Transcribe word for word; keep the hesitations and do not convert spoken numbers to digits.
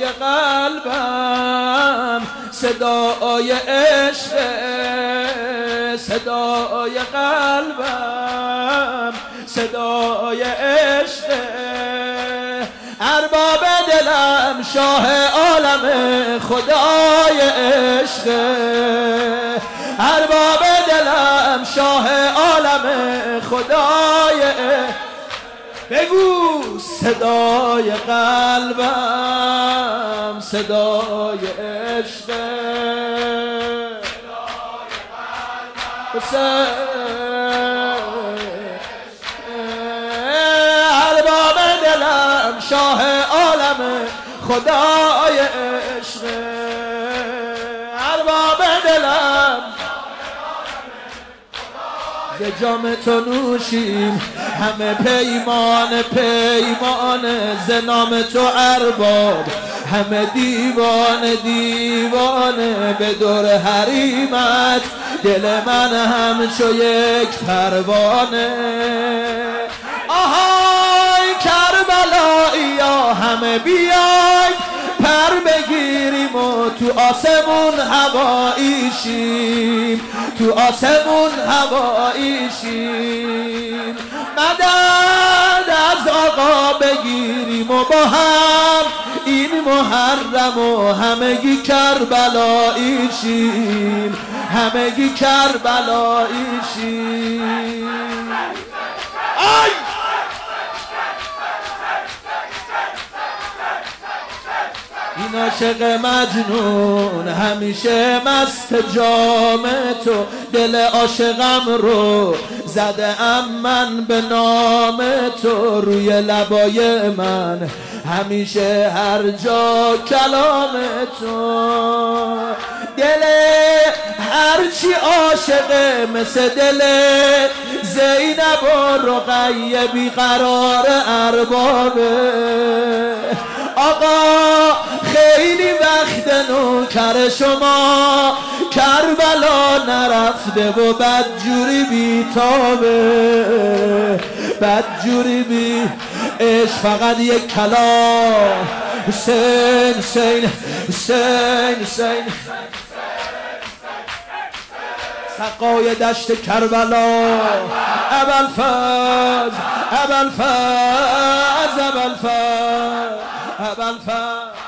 قلبم صدای عشق، صدای قلبم صدای عشق. ارباب دلم شاه عالم خدای عشق، ارباب دلم شاه عالم خدای عشق. بگو صدای قلبم صدای عشق، ارباب دلم شاه عالم خدای عشق، ارباب دلم ز جام تو نوشیم همه پیمان پیمان، ز نام تو ارباب همه دیوانه دیوانه. به دور حریمت دل من همچو یک پروانه. آهای کربلایی یا همه بیای پر بگیریم و تو آسمون هوایی شیم، تو آسمون هوایی شیم. مدد از آقا بگیریم و با هم این محرم و همگی کربلایی شیم، همگی کربلایی شیم. آی این عاشق مجنون همیشه مست جام تو، دل عاشقم رو زده ام من به نام تو. روی لبای من همیشه هر جا کلام تو. دل هرچی عاشقه مثل دل زینب و رقیه بیقرار اربابه. آقا خیلی وقت نوکر شما کربلا نرفته و بدجوری بیتابه، بدجوری بی عشق فقط یک کلام. حسین حسین حسین حسین سقای دشت کربلا. ابوالفضل ابوالفضل ابوالفضل ابوالفضل